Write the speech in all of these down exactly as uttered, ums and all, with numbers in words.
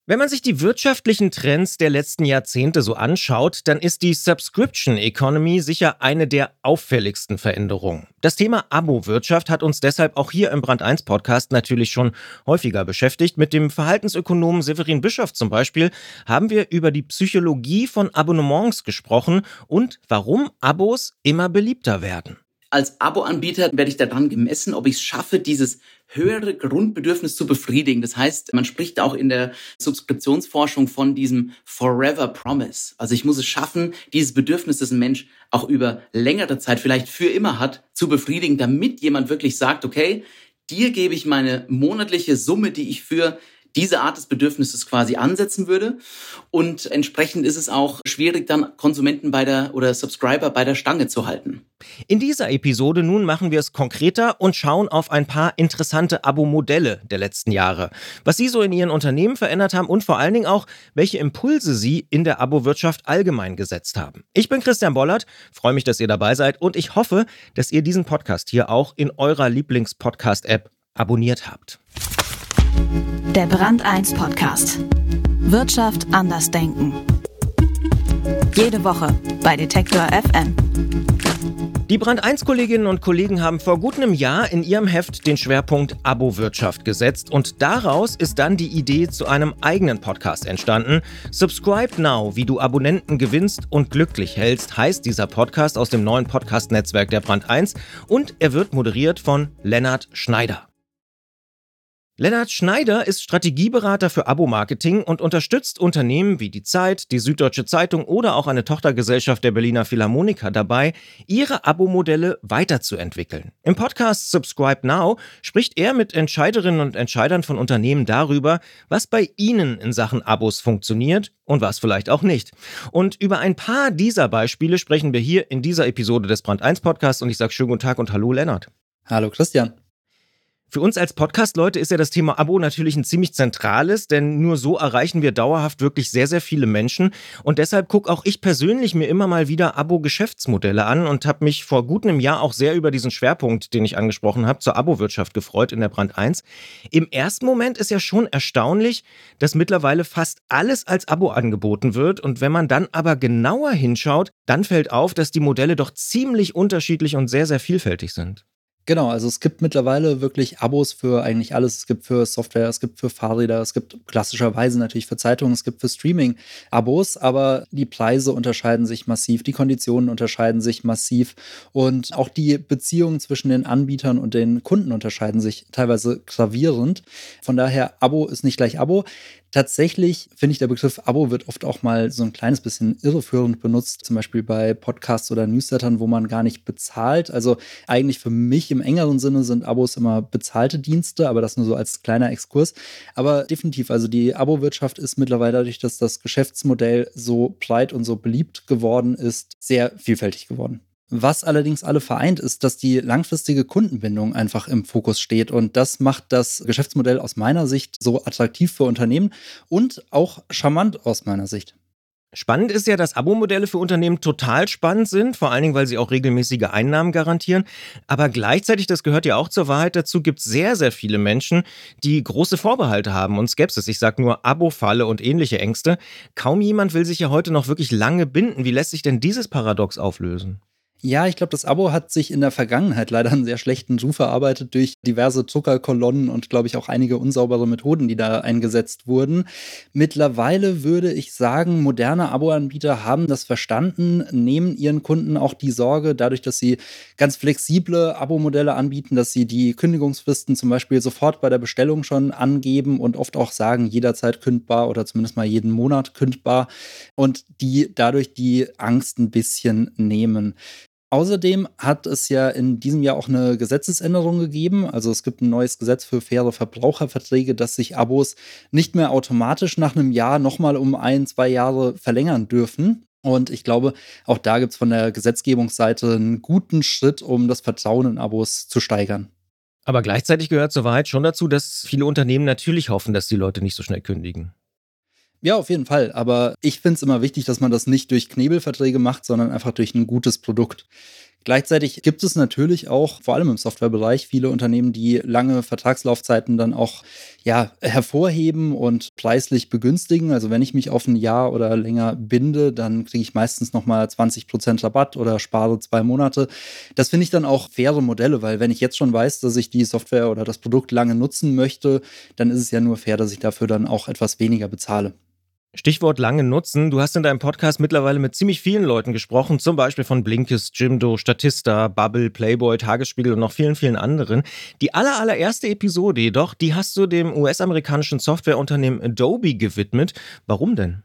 Wenn man sich die wirtschaftlichen Trends der letzten Jahrzehnte so anschaut, dann ist die Subscription Economy sicher eine der auffälligsten Veränderungen. Das Thema Abo-Wirtschaft hat uns deshalb auch hier im Brand eins Podcast natürlich schon häufiger beschäftigt. Mit dem Verhaltensökonomen Severin Bischof zum Beispiel haben wir über die Psychologie von Abonnements gesprochen und warum Abos immer beliebter werden. Als Abo-Anbieter werde ich daran gemessen, ob ich es schaffe, dieses höhere Grundbedürfnis zu befriedigen. Das heißt, man spricht auch in der Subskriptionsforschung von diesem Forever Promise. Also ich muss es schaffen, dieses Bedürfnis, das ein Mensch auch über längere Zeit, vielleicht für immer hat, zu befriedigen, damit jemand wirklich sagt, okay, dir gebe ich meine monatliche Summe, die ich für diese Art des Bedürfnisses quasi ansetzen würde. Und entsprechend ist es auch schwierig, dann Konsumenten bei der oder Subscriber bei der Stange zu halten. In dieser Episode nun machen wir es konkreter und schauen auf ein paar interessante Abo-Modelle der letzten Jahre. Was Sie so in Ihren Unternehmen verändert haben und vor allen Dingen auch, welche Impulse Sie in der Abo-Wirtschaft allgemein gesetzt haben. Ich bin Christian Bollert, freue mich, dass ihr dabei seid und ich hoffe, dass ihr diesen Podcast hier auch in eurer Lieblings-Podcast-App abonniert habt. Der Brand eins Podcast. Wirtschaft anders denken. Jede Woche bei Detektor F M. Die Brand eins Kolleginnen und Kollegen haben vor gut einem Jahr in ihrem Heft den Schwerpunkt Abo-Wirtschaft gesetzt und daraus ist dann die Idee zu einem eigenen Podcast entstanden. Subscribe Now, wie du Abonnenten gewinnst und glücklich hältst, heißt dieser Podcast aus dem neuen Podcast-Netzwerk der Brand eins und er wird moderiert von Lennart Schneider. Lennart Schneider ist Strategieberater für Abo-Marketing und unterstützt Unternehmen wie die Zeit, die Süddeutsche Zeitung oder auch eine Tochtergesellschaft der Berliner Philharmoniker dabei, ihre Abo-Modelle weiterzuentwickeln. Im Podcast Subscribe Now spricht er mit Entscheiderinnen und Entscheidern von Unternehmen darüber, was bei ihnen in Sachen Abos funktioniert und was vielleicht auch nicht. Und über ein paar dieser Beispiele sprechen wir hier in dieser Episode des Brand eins Podcasts und ich sage schönen guten Tag und hallo Lennart. Hallo Christian. Für uns als Podcast-Leute ist ja das Thema Abo natürlich ein ziemlich zentrales, denn nur so erreichen wir dauerhaft wirklich sehr, sehr viele Menschen. Und deshalb gucke auch ich persönlich mir immer mal wieder Abo-Geschäftsmodelle an und habe mich vor gut einem Jahr auch sehr über diesen Schwerpunkt, den ich angesprochen habe, zur Abo-Wirtschaft gefreut in der Brand eins. Im ersten Moment ist ja schon erstaunlich, dass mittlerweile fast alles als Abo angeboten wird. Und wenn man dann aber genauer hinschaut, dann fällt auf, dass die Modelle doch ziemlich unterschiedlich und sehr, sehr vielfältig sind. Genau, also es gibt mittlerweile wirklich Abos für eigentlich alles. Es gibt für Software, es gibt für Fahrräder, es gibt klassischerweise natürlich für Zeitungen, es gibt für Streaming Abos, aber die Preise unterscheiden sich massiv, die Konditionen unterscheiden sich massiv und auch die Beziehungen zwischen den Anbietern und den Kunden unterscheiden sich teilweise gravierend. Von daher, Abo ist nicht gleich Abo. Tatsächlich finde ich, der Begriff Abo wird oft auch mal so ein kleines bisschen irreführend benutzt, zum Beispiel bei Podcasts oder Newslettern, wo man gar nicht bezahlt. Also eigentlich für mich im engeren Sinne sind Abos immer bezahlte Dienste, aber das nur so als kleiner Exkurs. Aber definitiv, also die Abo-Wirtschaft ist mittlerweile dadurch, dass das Geschäftsmodell so breit und so beliebt geworden ist, sehr vielfältig geworden. Was allerdings alle vereint, ist, dass die langfristige Kundenbindung einfach im Fokus steht. Und das macht das Geschäftsmodell aus meiner Sicht so attraktiv für Unternehmen und auch charmant aus meiner Sicht. Spannend ist ja, dass Abo-Modelle für Unternehmen total spannend sind, vor allen Dingen, weil sie auch regelmäßige Einnahmen garantieren. Aber gleichzeitig, das gehört ja auch zur Wahrheit dazu, gibt es sehr, sehr viele Menschen, die große Vorbehalte haben und Skepsis. Ich sage nur Abo-Falle und ähnliche Ängste. Kaum jemand will sich ja heute noch wirklich lange binden. Wie lässt sich denn dieses Paradox auflösen? Ja, ich glaube, das Abo hat sich in der Vergangenheit leider einen sehr schlechten Ruf erarbeitet durch diverse Zuckerkolonnen und, glaube ich, auch einige unsaubere Methoden, die da eingesetzt wurden. Mittlerweile würde ich sagen, moderne Abo-Anbieter haben das verstanden, nehmen ihren Kunden auch die Sorge, dadurch, dass sie ganz flexible Abo-Modelle anbieten, dass sie die Kündigungsfristen zum Beispiel sofort bei der Bestellung schon angeben und oft auch sagen, jederzeit kündbar oder zumindest mal jeden Monat kündbar und die dadurch die Angst ein bisschen nehmen. Außerdem hat es ja in diesem Jahr auch eine Gesetzesänderung gegeben. Also es gibt ein neues Gesetz für faire Verbraucherverträge, dass sich Abos nicht mehr automatisch nach einem Jahr nochmal um ein, zwei Jahre verlängern dürfen. Und ich glaube, auch da gibt es von der Gesetzgebungsseite einen guten Schritt, um das Vertrauen in Abos zu steigern. Aber gleichzeitig gehört zur Wahrheit schon dazu, dass viele Unternehmen natürlich hoffen, dass die Leute nicht so schnell kündigen. Ja, auf jeden Fall. Aber ich finde es immer wichtig, dass man das nicht durch Knebelverträge macht, sondern einfach durch ein gutes Produkt. Gleichzeitig gibt es natürlich auch, vor allem im Softwarebereich, viele Unternehmen, die lange Vertragslaufzeiten dann auch ja, hervorheben und preislich begünstigen. Also wenn ich mich auf ein Jahr oder länger binde, dann kriege ich meistens nochmal zwanzig Prozent Rabatt oder spare zwei Monate. Das finde ich dann auch faire Modelle, weil wenn ich jetzt schon weiß, dass ich die Software oder das Produkt lange nutzen möchte, dann ist es ja nur fair, dass ich dafür dann auch etwas weniger bezahle. Stichwort lange nutzen. Du hast in deinem Podcast mittlerweile mit ziemlich vielen Leuten gesprochen, zum Beispiel von Blinkist, Jimdo, Statista, Bubble, Playboy, Tagesspiegel und noch vielen, vielen anderen. Die aller, allererste Episode jedoch, die hast du dem U S-amerikanischen Softwareunternehmen Adobe gewidmet. Warum denn?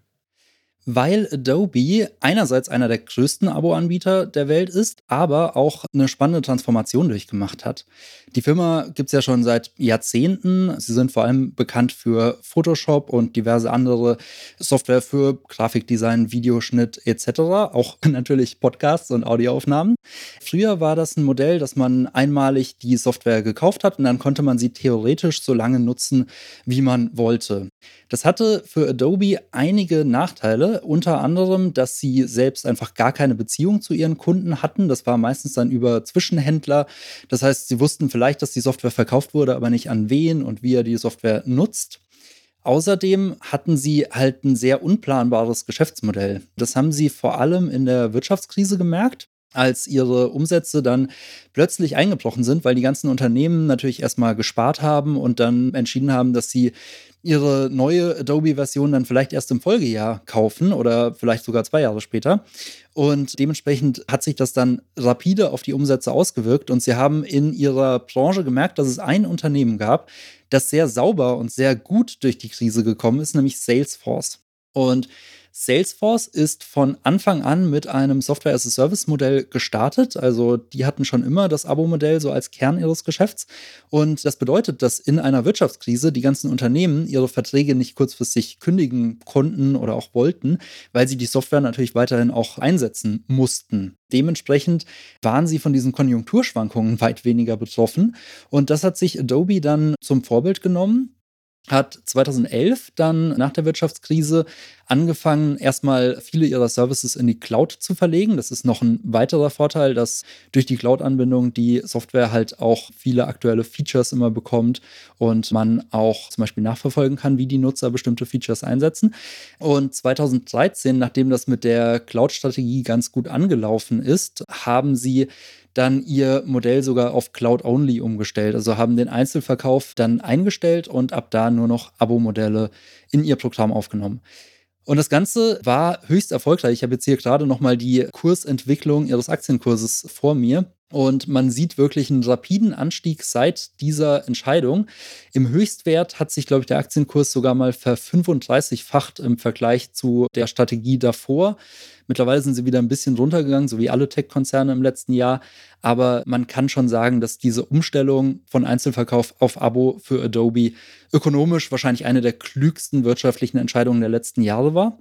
Weil Adobe einerseits einer der größten Abo-Anbieter der Welt ist, aber auch eine spannende Transformation durchgemacht hat. Die Firma gibt es ja schon seit Jahrzehnten. Sie sind vor allem bekannt für Photoshop und diverse andere Software für Grafikdesign, Videoschnitt et cetera. Auch natürlich Podcasts und Audioaufnahmen. Früher war das ein Modell, dass man einmalig die Software gekauft hat und dann konnte man sie theoretisch so lange nutzen, wie man wollte. Das hatte für Adobe einige Nachteile, unter anderem, dass sie selbst einfach gar keine Beziehung zu ihren Kunden hatten. Das war meistens dann über Zwischenhändler. Das heißt, sie wussten vielleicht, dass die Software verkauft wurde, aber nicht an wen und wie er die Software nutzt. Außerdem hatten sie halt ein sehr unplanbares Geschäftsmodell. Das haben sie vor allem in der Wirtschaftskrise gemerkt, als ihre Umsätze dann plötzlich eingebrochen sind, weil die ganzen Unternehmen natürlich erstmal gespart haben und dann entschieden haben, dass sie ihre neue Adobe-Version dann vielleicht erst im Folgejahr kaufen oder vielleicht sogar zwei Jahre später. Und dementsprechend hat sich das dann rapide auf die Umsätze ausgewirkt und sie haben in ihrer Branche gemerkt, dass es ein Unternehmen gab, das sehr sauber und sehr gut durch die Krise gekommen ist, nämlich Salesforce. Und Salesforce ist von Anfang an mit einem Software-as-a-Service-Modell gestartet. Also die hatten schon immer das Abo-Modell so als Kern ihres Geschäfts. Und das bedeutet, dass in einer Wirtschaftskrise die ganzen Unternehmen ihre Verträge nicht kurzfristig kündigen konnten oder auch wollten, weil sie die Software natürlich weiterhin auch einsetzen mussten. Dementsprechend waren sie von diesen Konjunkturschwankungen weit weniger betroffen. Und das hat sich Adobe dann zum Vorbild genommen. Hat zweitausendelf dann nach der Wirtschaftskrise angefangen, erstmal viele ihrer Services in die Cloud zu verlegen. Das ist noch ein weiterer Vorteil, dass durch die Cloud-Anbindung die Software halt auch viele aktuelle Features immer bekommt und man auch zum Beispiel nachverfolgen kann, wie die Nutzer bestimmte Features einsetzen. Und zweitausenddreizehn, nachdem das mit der Cloud-Strategie ganz gut angelaufen ist, haben sie dann ihr Modell sogar auf Cloud-Only umgestellt. Also haben den Einzelverkauf dann eingestellt und ab da nur noch Abo-Modelle in ihr Programm aufgenommen. Und das Ganze war höchst erfolgreich. Ich habe jetzt hier gerade nochmal die Kursentwicklung ihres Aktienkurses vor mir. Und man sieht wirklich einen rapiden Anstieg seit dieser Entscheidung. Im Höchstwert hat sich, glaube ich, der Aktienkurs sogar mal verfünfunddreißigfacht im Vergleich zu der Strategie davor. Mittlerweile sind sie wieder ein bisschen runtergegangen, so wie alle Tech-Konzerne im letzten Jahr. Aber man kann schon sagen, dass diese Umstellung von Einzelverkauf auf Abo für Adobe ökonomisch wahrscheinlich eine der klügsten wirtschaftlichen Entscheidungen der letzten Jahre war.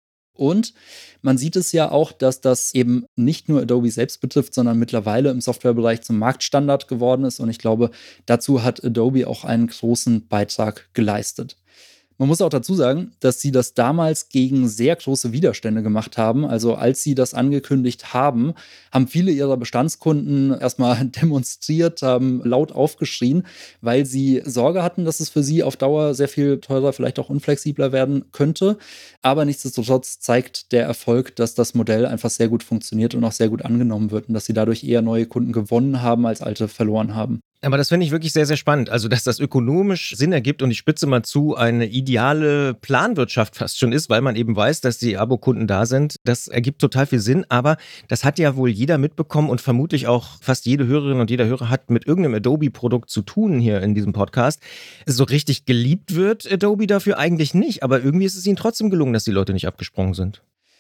Und man sieht es ja auch, dass das eben nicht nur Adobe selbst betrifft, sondern mittlerweile im Softwarebereich zum Marktstandard geworden ist. Und ich glaube, dazu hat Adobe auch einen großen Beitrag geleistet. Man muss auch dazu sagen, dass sie das damals gegen sehr große Widerstände gemacht haben. Also als sie das angekündigt haben, haben viele ihrer Bestandskunden erstmal demonstriert, haben laut aufgeschrien, weil sie Sorge hatten, dass es für sie auf Dauer sehr viel teurer, vielleicht auch unflexibler werden könnte. Aber nichtsdestotrotz zeigt der Erfolg, dass das Modell einfach sehr gut funktioniert und auch sehr gut angenommen wird und dass sie dadurch eher neue Kunden gewonnen haben, als alte verloren haben. Aber das finde ich wirklich sehr, sehr spannend. Also, dass das ökonomisch Sinn ergibt und ich spitze mal zu, eine ideale Planwirtschaft fast schon ist, weil man eben weiß, dass die Abokunden da sind. Das ergibt total viel Sinn. Aber das hat ja wohl jeder mitbekommen und vermutlich auch fast jede Hörerin und jeder Hörer hat mit irgendeinem Adobe-Produkt zu tun hier in diesem Podcast. So richtig geliebt wird Adobe dafür eigentlich nicht. Aber irgendwie ist es ihnen trotzdem gelungen, dass die Leute nicht abgesprungen sind.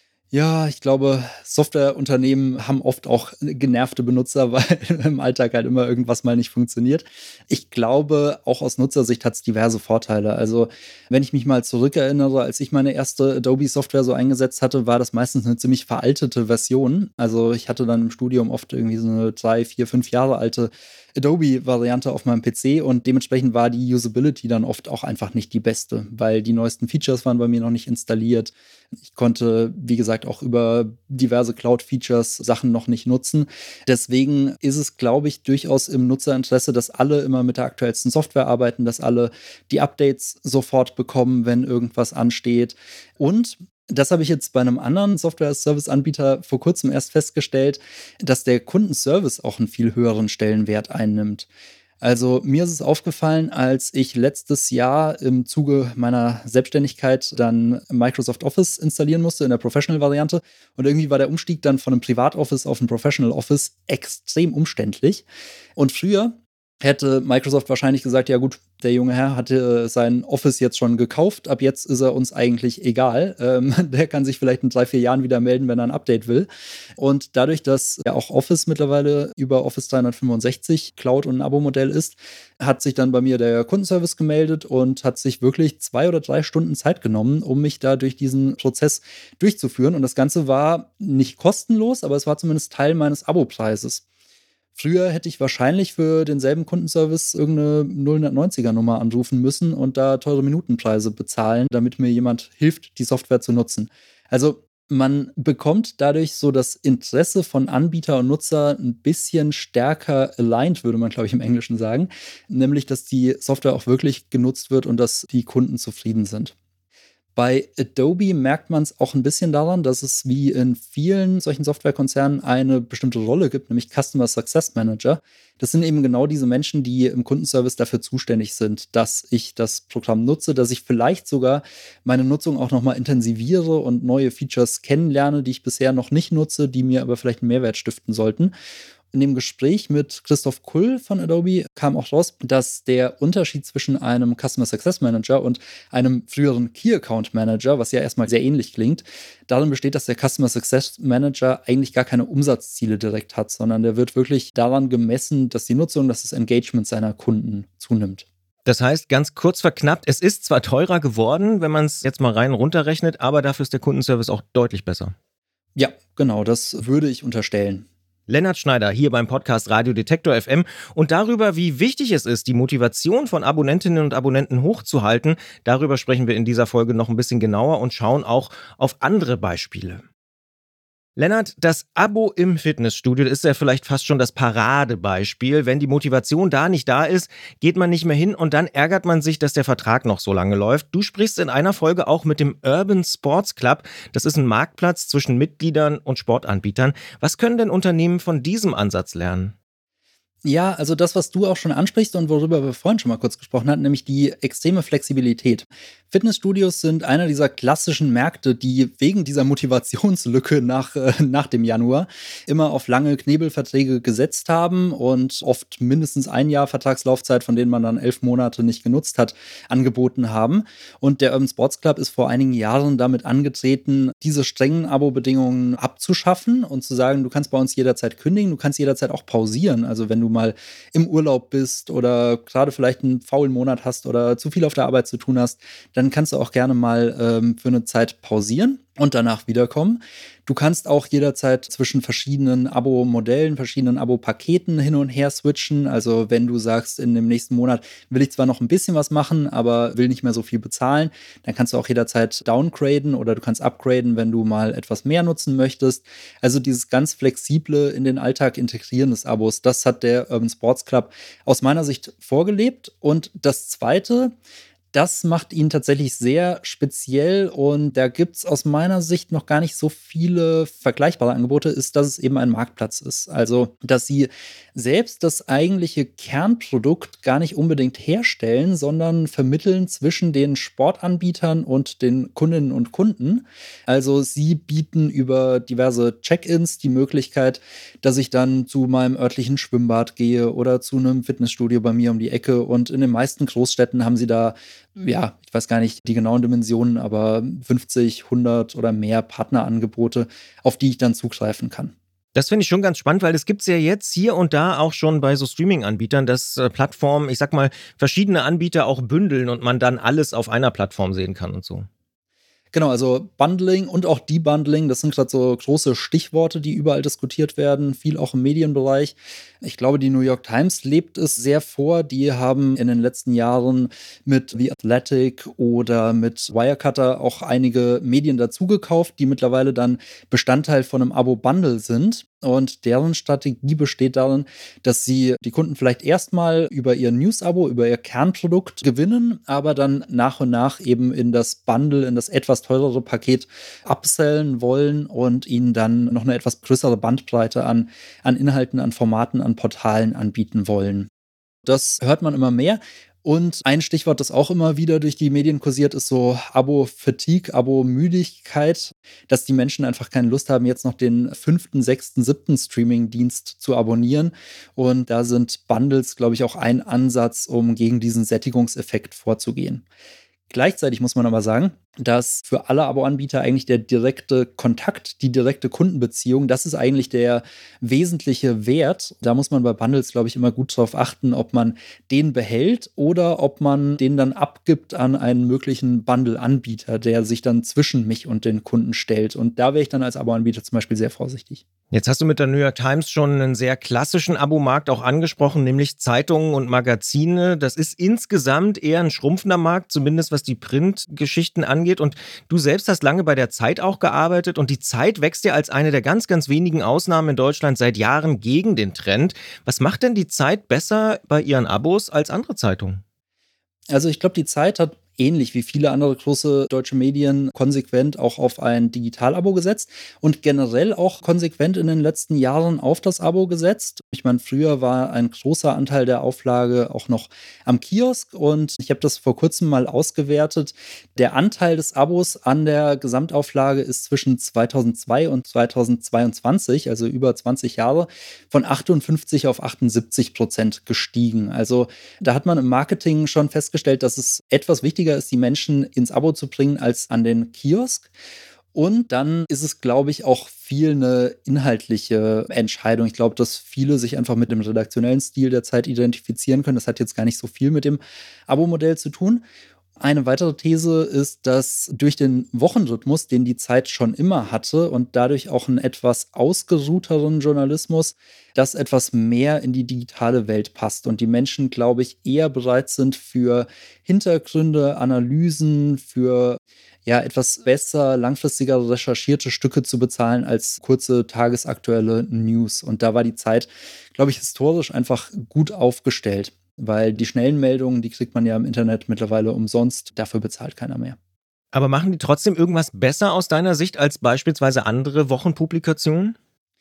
Ja, ich glaube, Softwareunternehmen haben oft auch genervte Benutzer, weil im Alltag halt immer irgendwas mal nicht funktioniert. Ich glaube, auch aus Nutzersicht hat es diverse Vorteile. Also, wenn ich mich mal zurückerinnere, als ich meine erste Adobe-Software so eingesetzt hatte, war das meistens eine ziemlich veraltete Version. Also, ich hatte dann im Studium oft irgendwie so eine drei, vier, fünf Jahre alte Adobe-Variante auf meinem P C und dementsprechend war die Usability dann oft auch einfach nicht die beste, weil die neuesten Features waren bei mir noch nicht installiert. Ich konnte, wie gesagt, auch über diverse Cloud-Features Sachen noch nicht nutzen. Deswegen ist es, glaube ich, durchaus im Nutzerinteresse, dass alle immer mit der aktuellsten Software arbeiten, dass alle die Updates sofort bekommen, wenn irgendwas ansteht. Und das habe ich jetzt bei einem anderen Software-Service-Anbieter vor kurzem erst festgestellt, dass der Kundenservice auch einen viel höheren Stellenwert einnimmt. Also mir ist es aufgefallen, als ich letztes Jahr im Zuge meiner Selbstständigkeit dann Microsoft Office installieren musste in der Professional-Variante und irgendwie war der Umstieg dann von einem Privat-Office auf ein Professional-Office extrem umständlich. Und früher hätte Microsoft wahrscheinlich gesagt, ja gut, der junge Herr hatte sein Office jetzt schon gekauft, ab jetzt ist er uns eigentlich egal. Ähm, der kann sich vielleicht in drei, vier Jahren wieder melden, wenn er ein Update will. Und dadurch, dass ja auch Office mittlerweile über Office dreihundertfünfundsechzig Cloud und ein Abo-Modell ist, hat sich dann bei mir der Kundenservice gemeldet und hat sich wirklich zwei oder drei Stunden Zeit genommen, um mich da durch diesen Prozess durchzuführen. Und das Ganze war nicht kostenlos, aber es war zumindest Teil meines Abo-Preises. Früher hätte ich wahrscheinlich für denselben Kundenservice irgendeine null neunziger Nummer anrufen müssen und da teure Minutenpreise bezahlen, damit mir jemand hilft, die Software zu nutzen. Also man bekommt dadurch so das Interesse von Anbieter und Nutzer ein bisschen stärker aligned, würde man, glaube ich, im Englischen sagen. Nämlich, dass die Software auch wirklich genutzt wird und dass die Kunden zufrieden sind. Bei Adobe merkt man es auch ein bisschen daran, dass es wie in vielen solchen Softwarekonzernen eine bestimmte Rolle gibt, nämlich Customer Success Manager. Das sind eben genau diese Menschen, die im Kundenservice dafür zuständig sind, dass ich das Programm nutze, dass ich vielleicht sogar meine Nutzung auch nochmal intensiviere und neue Features kennenlerne, die ich bisher noch nicht nutze, die mir aber vielleicht einen Mehrwert stiften sollten. In dem Gespräch mit Christoph Kull von Adobe kam auch raus, dass der Unterschied zwischen einem Customer Success Manager und einem früheren Key Account Manager, was ja erstmal sehr ähnlich klingt, darin besteht, dass der Customer Success Manager eigentlich gar keine Umsatzziele direkt hat, sondern der wird wirklich daran gemessen, dass die Nutzung, dass das Engagement seiner Kunden zunimmt. Das heißt, ganz kurz verknappt, es ist zwar teurer geworden, wenn man es jetzt mal rein runterrechnet, aber dafür ist der Kundenservice auch deutlich besser. Ja, genau, das würde ich unterstellen. Lennart Schneider hier beim Podcast Radio Detektor F M und darüber, wie wichtig es ist, die Motivation von Abonnentinnen und Abonnenten hochzuhalten, darüber sprechen wir in dieser Folge noch ein bisschen genauer und schauen auch auf andere Beispiele. Lennart, das Abo im Fitnessstudio ist ja vielleicht fast schon das Paradebeispiel. Wenn die Motivation da nicht da ist, geht man nicht mehr hin und dann ärgert man sich, dass der Vertrag noch so lange läuft. Du sprichst in einer Folge auch mit dem Urban Sports Club. Das ist ein Marktplatz zwischen Mitgliedern und Sportanbietern. Was können denn Unternehmen von diesem Ansatz lernen? Ja, also das, was du auch schon ansprichst und worüber wir vorhin schon mal kurz gesprochen hatten, nämlich die extreme Flexibilität. Fitnessstudios sind einer dieser klassischen Märkte, die wegen dieser Motivationslücke nach, äh, nach dem Januar immer auf lange Knebelverträge gesetzt haben und oft mindestens ein Jahr Vertragslaufzeit, von denen man dann elf Monate nicht genutzt hat, angeboten haben. Und der Urban Sports Club ist vor einigen Jahren damit angetreten, diese strengen Abo-Bedingungen abzuschaffen und zu sagen, du kannst bei uns jederzeit kündigen, du kannst jederzeit auch pausieren. Also wenn du mal im Urlaub bist oder gerade vielleicht einen faulen Monat hast oder zu viel auf der Arbeit zu tun hast, dann kannst du auch gerne mal ähm, für eine Zeit pausieren und danach wiederkommen. Du kannst auch jederzeit zwischen verschiedenen Abo-Modellen, verschiedenen Abo-Paketen hin und her switchen. Also wenn du sagst, in dem nächsten Monat will ich zwar noch ein bisschen was machen, aber will nicht mehr so viel bezahlen, dann kannst du auch jederzeit downgraden oder du kannst upgraden, wenn du mal etwas mehr nutzen möchtest. Also dieses ganz flexible in den Alltag integrieren des Abos, das hat der Urban Sports Club aus meiner Sicht vorgelebt. Und das Zweite, das macht ihn tatsächlich sehr speziell und da gibt es aus meiner Sicht noch gar nicht so viele vergleichbare Angebote, ist, dass es eben ein Marktplatz ist. Also, dass sie selbst das eigentliche Kernprodukt gar nicht unbedingt herstellen, sondern vermitteln zwischen den Sportanbietern und den Kundinnen und Kunden. Also, sie bieten über diverse Check-ins die Möglichkeit, dass ich dann zu meinem örtlichen Schwimmbad gehe oder zu einem Fitnessstudio bei mir um die Ecke und in den meisten Großstädten haben sie da, ja, ich weiß gar nicht die genauen Dimensionen, aber fünfzig, hundert oder mehr Partnerangebote, auf die ich dann zugreifen kann. Das finde ich schon ganz spannend, weil das gibt es ja jetzt hier und da auch schon bei so Streaming-Anbietern, dass äh, Plattformen, ich sag mal, verschiedene Anbieter auch bündeln und man dann alles auf einer Plattform sehen kann und so. Genau, also Bundling und auch Debundling, das sind gerade so große Stichworte, die überall diskutiert werden, viel auch im Medienbereich. Ich glaube, die New York Times lebt es sehr vor. Die haben in den letzten Jahren mit The Athletic oder mit Wirecutter auch einige Medien dazugekauft, die mittlerweile dann Bestandteil von einem Abo-Bundle sind. Und deren Strategie besteht darin, dass sie die Kunden vielleicht erstmal über ihr News-Abo, über ihr Kernprodukt gewinnen, aber dann nach und nach eben in das Bundle, in das etwas teurere Paket upsellen wollen und ihnen dann noch eine etwas größere Bandbreite an, an Inhalten, an Formaten, an Portalen anbieten wollen. Das hört man immer mehr. Und ein Stichwort, das auch immer wieder durch die Medien kursiert, ist so Abo-Fatigue, Abo-Müdigkeit, dass die Menschen einfach keine Lust haben, jetzt noch den fünften, sechsten, siebten Streaming-Dienst zu abonnieren. Und da sind Bundles, glaube ich, auch ein Ansatz, um gegen diesen Sättigungseffekt vorzugehen. Gleichzeitig muss man aber sagen, dass für alle Abo-Anbieter eigentlich der direkte Kontakt, die direkte Kundenbeziehung, das ist eigentlich der wesentliche Wert. Da muss man bei Bundles, glaube ich, immer gut drauf achten, ob man den behält oder ob man den dann abgibt an einen möglichen Bundle-Anbieter, der sich dann zwischen mich und den Kunden stellt. Und da wäre ich dann als Abo-Anbieter zum Beispiel sehr vorsichtig. Jetzt hast du mit der New York Times schon einen sehr klassischen Abomarkt auch angesprochen, nämlich Zeitungen und Magazine. Das ist insgesamt eher ein schrumpfender Markt, zumindest was die Printgeschichten angeht. Und du selbst hast lange bei der Zeit auch gearbeitet und die Zeit wächst ja als eine der ganz, ganz wenigen Ausnahmen in Deutschland seit Jahren gegen den Trend. Was macht denn die Zeit besser bei ihren Abos als andere Zeitungen? Also ich glaube, die Zeit hat ähnlich wie viele andere große deutsche Medien konsequent auch auf ein Digital-Abo gesetzt und generell auch konsequent in den letzten Jahren auf das Abo gesetzt. Ich meine, früher war ein großer Anteil der Auflage auch noch am Kiosk und ich habe das vor kurzem mal ausgewertet. Der Anteil des Abos an der Gesamtauflage ist zwischen zweitausendzwei und zweitausendzweiundzwanzig, also über zwanzig Jahre, von achtundfünfzig auf achtundsiebzig Prozent gestiegen. Also da hat man im Marketing schon festgestellt, dass es etwas wichtiger ist, die Menschen ins Abo zu bringen als an den Kiosk. Und dann ist es, glaube ich, auch viel eine inhaltliche Entscheidung. Ich glaube, dass viele sich einfach mit dem redaktionellen Stil der Zeit identifizieren können. Das hat jetzt gar nicht so viel mit dem Abo-Modell zu tun. Eine weitere These ist, dass durch den Wochenrhythmus, den die Zeit schon immer hatte und dadurch auch einen etwas ausgeruhteren Journalismus, das etwas mehr in die digitale Welt passt und die Menschen, glaube ich, eher bereit sind für Hintergründe, Analysen, für ja etwas besser, langfristiger recherchierte Stücke zu bezahlen als kurze tagesaktuelle News. Und da war die Zeit, glaube ich, historisch einfach gut aufgestellt. Weil die schnellen Meldungen, die kriegt man ja im Internet mittlerweile umsonst, dafür bezahlt keiner mehr. Aber machen die trotzdem irgendwas besser aus deiner Sicht als beispielsweise andere Wochenpublikationen?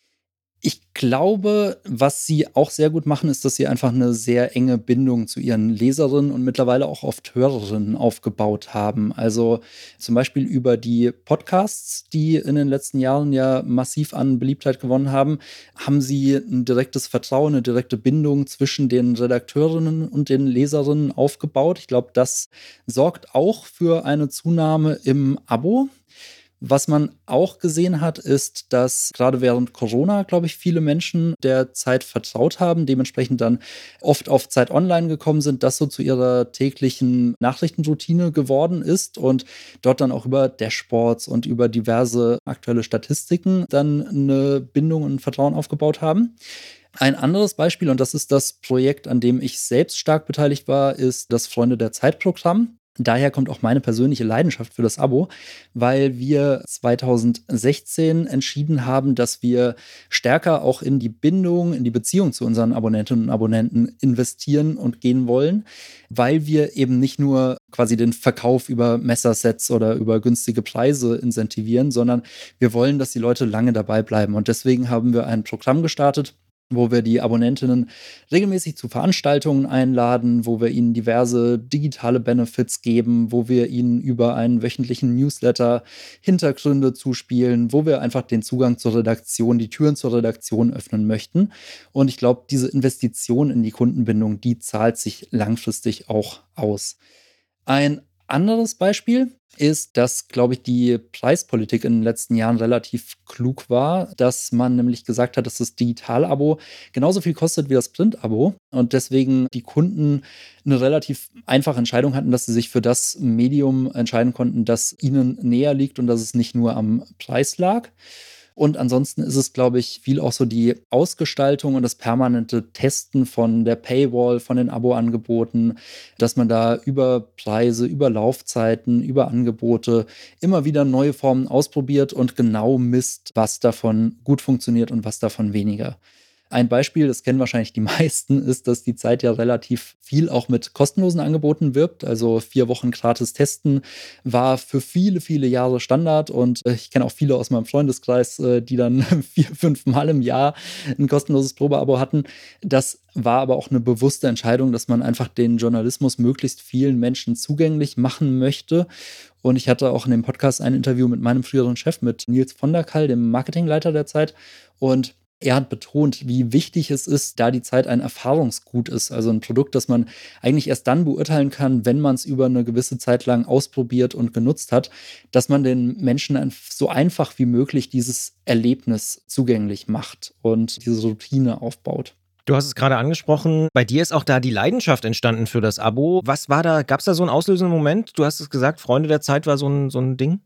Ich glaube, was sie auch sehr gut machen, ist, dass sie einfach eine sehr enge Bindung zu ihren Leserinnen und mittlerweile auch oft Hörerinnen aufgebaut haben. Also zum Beispiel über die Podcasts, die in den letzten Jahren ja massiv an Beliebtheit gewonnen haben, haben sie ein direktes Vertrauen, eine direkte Bindung zwischen den Redakteurinnen und den Leserinnen aufgebaut. Ich glaube, das sorgt auch für eine Zunahme im Abo. Was man auch gesehen hat, ist, dass gerade während Corona, glaube ich, viele Menschen der Zeit vertraut haben, dementsprechend dann oft auf Zeit Online gekommen sind, das so zu ihrer täglichen Nachrichtenroutine geworden ist und dort dann auch über Dashboards und über diverse aktuelle Statistiken dann eine Bindung und ein Vertrauen aufgebaut haben. Ein anderes Beispiel, und das ist das Projekt, an dem ich selbst stark beteiligt war, ist das Freunde der Zeit-Programm. Daher kommt auch meine persönliche Leidenschaft für das Abo, weil wir zweitausendsechzehn entschieden haben, dass wir stärker auch in die Bindung, in die Beziehung zu unseren Abonnentinnen und Abonnenten investieren und gehen wollen, weil wir eben nicht nur quasi den Verkauf über Messersets oder über günstige Preise incentivieren, sondern wir wollen, dass die Leute lange dabei bleiben. Und deswegen haben wir ein Programm gestartet, wo wir die Abonnentinnen regelmäßig zu Veranstaltungen einladen, wo wir ihnen diverse digitale Benefits geben, wo wir ihnen über einen wöchentlichen Newsletter Hintergründe zuspielen, wo wir einfach den Zugang zur Redaktion, die Türen zur Redaktion öffnen möchten. Und ich glaube, diese Investition in die Kundenbindung, die zahlt sich langfristig auch aus. Ein Anderes Beispiel ist, dass, glaube ich, die Preispolitik in den letzten Jahren relativ klug war, dass man nämlich gesagt hat, dass das Digital-Abo genauso viel kostet wie das Print-Abo und deswegen die Kunden eine relativ einfache Entscheidung hatten, dass sie sich für das Medium entscheiden konnten, das ihnen näher liegt und dass es nicht nur am Preis lag. Und ansonsten ist es, glaube ich, viel auch so die Ausgestaltung und das permanente Testen von der Paywall, von den Abo-Angeboten, dass man da über Preise, über Laufzeiten, über Angebote immer wieder neue Formen ausprobiert und genau misst, was davon gut funktioniert und was davon weniger. Ein Beispiel, das kennen wahrscheinlich die meisten, ist, dass die Zeit ja relativ viel auch mit kostenlosen Angeboten wirbt. Also vier Wochen gratis testen war für viele, viele Jahre Standard. Und ich kenne auch viele aus meinem Freundeskreis, die dann vier, fünf Mal im Jahr ein kostenloses Probeabo hatten. Das war aber auch eine bewusste Entscheidung, dass man einfach den Journalismus möglichst vielen Menschen zugänglich machen möchte. Und ich hatte auch in dem Podcast ein Interview mit meinem früheren Chef, mit Nils von der Kall, dem Marketingleiter der Zeit. Und er hat betont, wie wichtig es ist, da die Zeit ein Erfahrungsgut ist. Also ein Produkt, das man eigentlich erst dann beurteilen kann, wenn man es über eine gewisse Zeit lang ausprobiert und genutzt hat, dass man den Menschen so einfach wie möglich dieses Erlebnis zugänglich macht und diese Routine aufbaut. Du hast es gerade angesprochen, bei dir ist auch da die Leidenschaft entstanden für das Abo. Was war da, gab es da so einen auslösenden Moment? Du hast es gesagt, Freunde der Zeit war so ein, so ein Ding?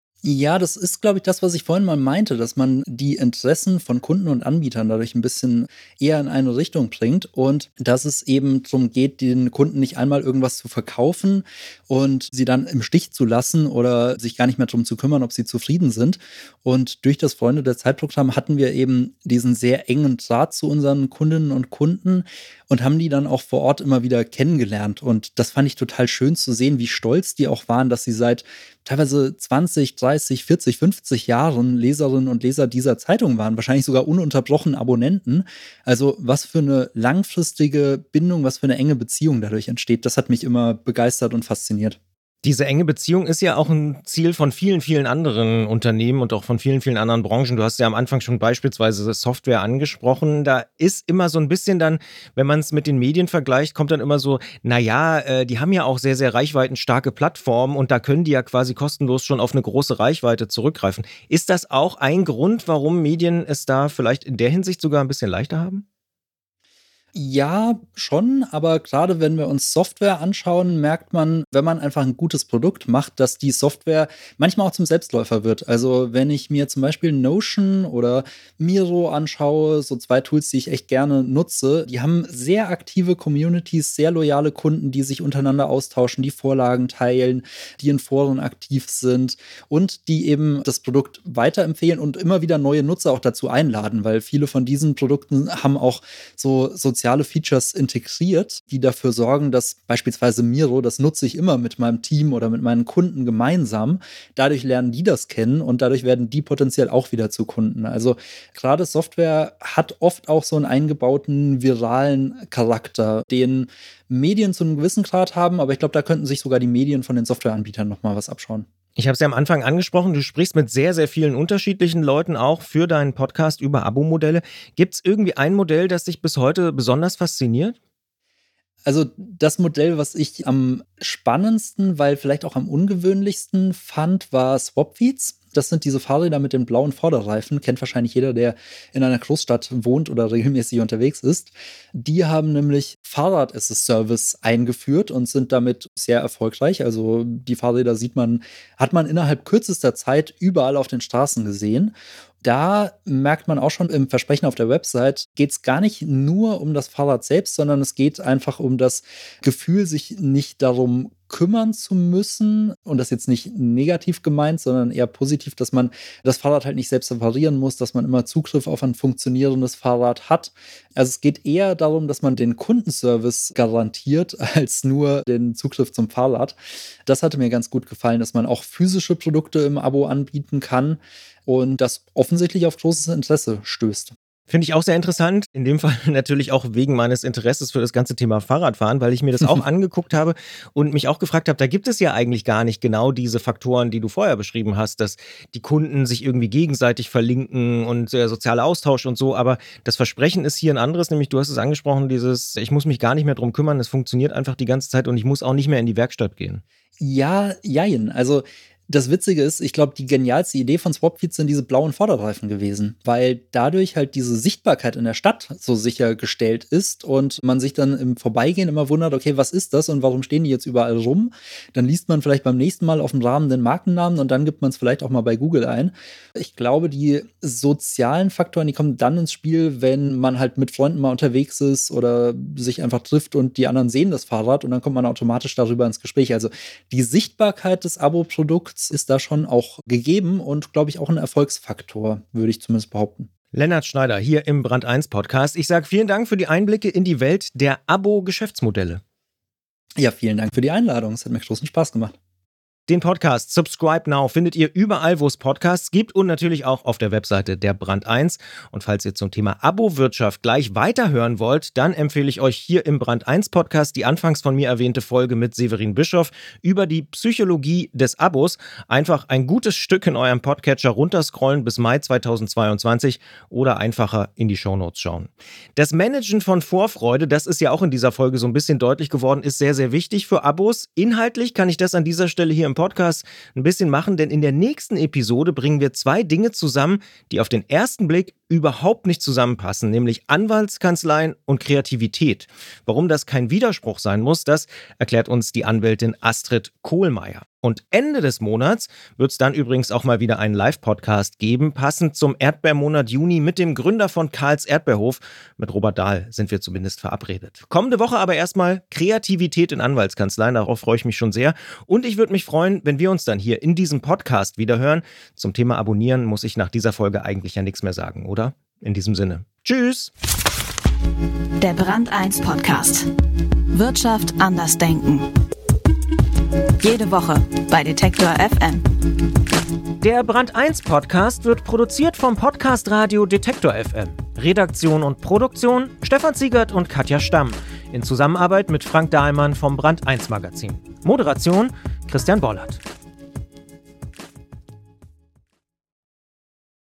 Ja, das ist, glaube ich, das, was ich vorhin mal meinte, dass man die Interessen von Kunden und Anbietern dadurch ein bisschen eher in eine Richtung bringt und dass es eben darum geht, den Kunden nicht einmal irgendwas zu verkaufen und sie dann im Stich zu lassen oder sich gar nicht mehr darum zu kümmern, ob sie zufrieden sind. Und durch das Freunde der Zeit-Programm hatten wir eben diesen sehr engen Draht zu unseren Kundinnen und Kunden und haben die dann auch vor Ort immer wieder kennengelernt. Und das fand ich total schön zu sehen, wie stolz die auch waren, dass sie seit teilweise zwanzig, dreißig, vierzig, fünfzig Jahren Leserinnen und Leser dieser Zeitung waren, wahrscheinlich sogar ununterbrochen Abonnenten. Also was für eine langfristige Bindung, was für eine enge Beziehung dadurch entsteht, das hat mich immer begeistert und fasziniert. Diese enge Beziehung ist ja auch ein Ziel von vielen, vielen anderen Unternehmen und auch von vielen, vielen anderen Branchen. Du hast ja am Anfang schon beispielsweise Software angesprochen. Da ist immer so ein bisschen dann, wenn man es mit den Medien vergleicht, kommt dann immer so, naja, äh, die haben ja auch sehr, sehr reichweitenstarke Plattformen und da können die ja quasi kostenlos schon auf eine große Reichweite zurückgreifen. Ist das auch ein Grund, warum Medien es da vielleicht in der Hinsicht sogar ein bisschen leichter haben? Ja, schon, aber gerade wenn wir uns Software anschauen, merkt man, wenn man einfach ein gutes Produkt macht, dass die Software manchmal auch zum Selbstläufer wird. Also wenn ich mir zum Beispiel Notion oder Miro anschaue, so zwei Tools, die ich echt gerne nutze, die haben sehr aktive Communities, sehr loyale Kunden, die sich untereinander austauschen, die Vorlagen teilen, die in Foren aktiv sind und die eben das Produkt weiterempfehlen und immer wieder neue Nutzer auch dazu einladen, weil viele von diesen Produkten haben auch so soziale Features integriert, die dafür sorgen, dass beispielsweise Miro, das nutze ich immer mit meinem Team oder mit meinen Kunden gemeinsam, dadurch lernen die das kennen und dadurch werden die potenziell auch wieder zu Kunden. Also gerade Software hat oft auch so einen eingebauten viralen Charakter, den Medien zu einem gewissen Grad haben, aber ich glaube, da könnten sich sogar die Medien von den Softwareanbietern nochmal was abschauen. Ich habe es ja am Anfang angesprochen, du sprichst mit sehr, sehr vielen unterschiedlichen Leuten auch für deinen Podcast über Abo-Modelle. Gibt es irgendwie ein Modell, das dich bis heute besonders fasziniert? Also das Modell, was ich am spannendsten, weil vielleicht auch am ungewöhnlichsten fand, war Swapfeeds. Das sind diese Fahrräder mit den blauen Vorderreifen. Kennt wahrscheinlich jeder, der in einer Großstadt wohnt oder regelmäßig unterwegs ist. Die haben nämlich Fahrrad as a Service eingeführt und sind damit sehr erfolgreich. Also die Fahrräder sieht man, hat man innerhalb kürzester Zeit überall auf den Straßen gesehen. Da merkt man auch schon im Versprechen auf der Website, geht es gar nicht nur um das Fahrrad selbst, sondern es geht einfach um das Gefühl, sich nicht darum kümmern zu müssen. Und das jetzt nicht negativ gemeint, sondern eher positiv, dass man das Fahrrad halt nicht selbst reparieren muss, dass man immer Zugriff auf ein funktionierendes Fahrrad hat. Also es geht eher darum, dass man den Kundenservice garantiert, als nur den Zugriff zum Fahrrad. Das hatte mir ganz gut gefallen, dass man auch physische Produkte im Abo anbieten kann und das offensichtlich auf großes Interesse stößt. Finde ich auch sehr interessant, in dem Fall natürlich auch wegen meines Interesses für das ganze Thema Fahrradfahren, weil ich mir das auch angeguckt habe und mich auch gefragt habe, da gibt es ja eigentlich gar nicht genau diese Faktoren, die du vorher beschrieben hast, dass die Kunden sich irgendwie gegenseitig verlinken und der soziale Austausch und so, aber das Versprechen ist hier ein anderes, nämlich du hast es angesprochen, dieses, ich muss mich gar nicht mehr drum kümmern, es funktioniert einfach die ganze Zeit und ich muss auch nicht mehr in die Werkstatt gehen. Ja, jein, also das Witzige ist, ich glaube, die genialste Idee von Swapfeed sind diese blauen Vorderreifen gewesen, weil dadurch halt diese Sichtbarkeit in der Stadt so sichergestellt ist und man sich dann im Vorbeigehen immer wundert, okay, was ist das und warum stehen die jetzt überall rum? Dann liest man vielleicht beim nächsten Mal auf dem Rahmen den Markennamen und dann gibt man es vielleicht auch mal bei Google ein. Ich glaube, die sozialen Faktoren, die kommen dann ins Spiel, wenn man halt mit Freunden mal unterwegs ist oder sich einfach trifft und die anderen sehen das Fahrrad und dann kommt man automatisch darüber ins Gespräch. Also die Sichtbarkeit des Abo-Produkts ist da schon auch gegeben und, glaube ich, auch ein Erfolgsfaktor, würde ich zumindest behaupten. Lennart Schneider hier im Brand eins Podcast. Ich sage vielen Dank für die Einblicke in die Welt der Abo-Geschäftsmodelle. Ja, vielen Dank für die Einladung. Es hat mir großen Spaß gemacht. Den Podcast Subscribe Now findet ihr überall, wo es Podcasts gibt und natürlich auch auf der Webseite der Brand eins. Und falls ihr zum Thema Abo-Wirtschaft gleich weiterhören wollt, dann empfehle ich euch hier im Brand eins Podcast die anfangs von mir erwähnte Folge mit Severin Bischoff über die Psychologie des Abos. Einfach ein gutes Stück in eurem Podcatcher runterscrollen bis Mai zweitausendzweiundzwanzig oder einfacher in die Shownotes schauen. Das Managen von Vorfreude, das ist ja auch in dieser Folge so ein bisschen deutlich geworden, ist sehr, sehr wichtig für Abos. Inhaltlich kann ich das an dieser Stelle hier im Podcast ein bisschen machen, denn in der nächsten Episode bringen wir zwei Dinge zusammen, die auf den ersten Blick überhaupt nicht zusammenpassen, nämlich Anwaltskanzleien und Kreativität. Warum das kein Widerspruch sein muss, das erklärt uns die Anwältin Astrid Kohlmeier. Und Ende des Monats wird es dann übrigens auch mal wieder einen Live-Podcast geben, passend zum Erdbeermonat Juni mit dem Gründer von Karls Erdbeerhof. Mit Robert Dahl sind wir zumindest verabredet. Kommende Woche aber erstmal Kreativität in Anwaltskanzleien, darauf freue ich mich schon sehr. Und ich würde mich freuen, wenn wir uns dann hier in diesem Podcast wieder hören. Zum Thema Abonnieren muss ich nach dieser Folge eigentlich ja nichts mehr sagen, oder? In diesem Sinne. Tschüss! Der Brand eins Podcast. Wirtschaft anders denken. Jede Woche bei Detektor F M. Der Brand eins Podcast wird produziert vom Podcast Radio Detektor F M. Redaktion und Produktion Stefan Ziegert und Katja Stamm. In Zusammenarbeit mit Frank Dahlmann vom Brand eins Magazin. Moderation Christian Bollert.